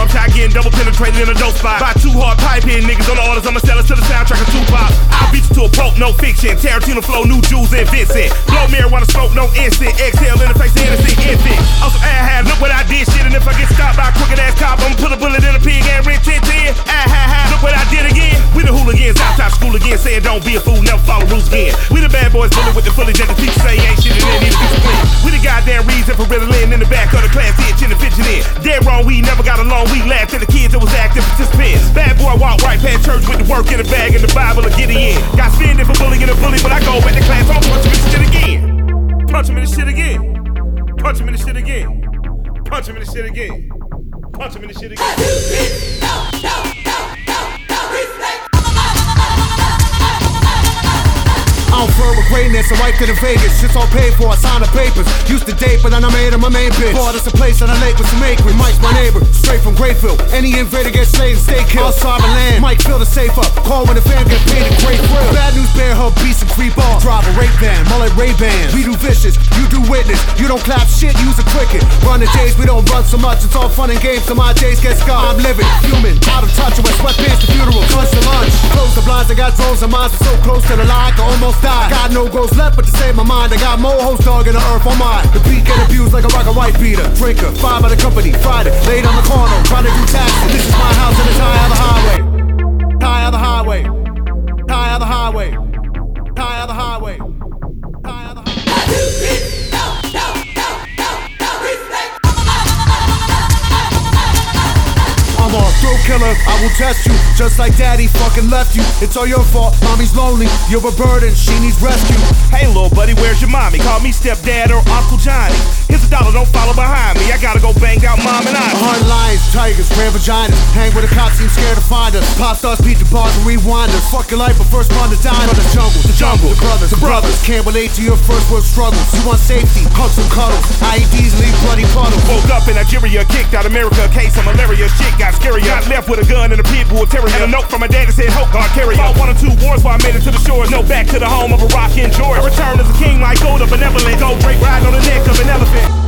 barb shot, getting double penetrated in a dope spot. By too hard pipe hitting niggas on the orders, I'ma sell it to the soundtrack of Tupac. I'll beat you to a pulp, no fiction. Tarantino flow, new jewels and Vincent. Blow marijuana smoke, no instant. Exhale in the face of innocent infant. Also, look what I did, shit. And if I get stopped by a crooked ass cop, I'ma put a bullet in a pig and rent 10. Look what I did again. We the hooligans, outside school again, saying don't be a fool, never follow rules again. We the bad boys, bullet with the fully that the teacher say ain't shit and they need to be clean. We the goddamn reason for Ritalin in the back of the class, itching and fidgeting. Dead wrong, we never got along, we laughed at the kids that was active participants. Bad boy walk right past church with the work in the bag and the Bible to get it in. Got spending for bullying a bully, but I go back to class, I'ma punch him in the shit again. Punch him in the shit again. Punch him in the shit again. Punch him in the shit again. Punch him in the shit again. I'm flirt with greatness, a wife to the Vegas. Shit's all paid for, I signed the papers. Used to date, but then I made her my main bitch. Bought us a place on the lake with some acreage. Mike's my neighbor, straight from Grayfield. Any invader gets slayed and stay killed. Outside my land, Mike fill the safe up. Call when the fam get paid a great thrill. Bad news bear hub, beats and creep off. Drive a rape van, mullet Ray-Bans. We do vicious, you do witness. You don't clap shit, use a cricket. Run the days, we don't run so much. It's all fun and games, so my days get scarred. I'm living, human, out of touch with sweatpants to funeral. Lunch to lunch, close the blinds, I got drones and minds are so close to the line, I can almost die. Got no goals left but to save my mind. I got more hoes dog in the earth on mine. The beat get abused like a rock and white beater. Drinker, 5 by the company, Friday, laid on the corner, trying to do taxes. This is my house and it's high on the highway. High on the highway. High on the highway. High on the highway. High on the highway. I'm a thrill killer, I will test you. Just like daddy fucking left you. It's all your fault, mommy's lonely. You're a burden, she needs rescue. Hey little buddy, where's your mommy? Call me stepdad or Uncle Johnny. Here's $1, don't follow behind me. I gotta go bang out mom and I. 100 lions, tigers, rare vaginas. Hang with the cops, seem scared to find us. Pop stars, beat the bars and rewinders. Fuck your life, but first one to die. The jungle, the brothers. Can't relate to your first world struggles. You want safety, hugs and cuddles. IEDs leave bloody puddles. Woke up in Nigeria, kicked out America. Case of malaria, shit got scary. Got left with a gun and a pit bull terrier. And a note from my dad that said, hope God carry. Fought 1 or 2 wars while I made it to the shores. No, back to the home of a rock in Georgia. I returned as a king like Gold of Benevolent. Gold Drake riding on the neck of an elephant.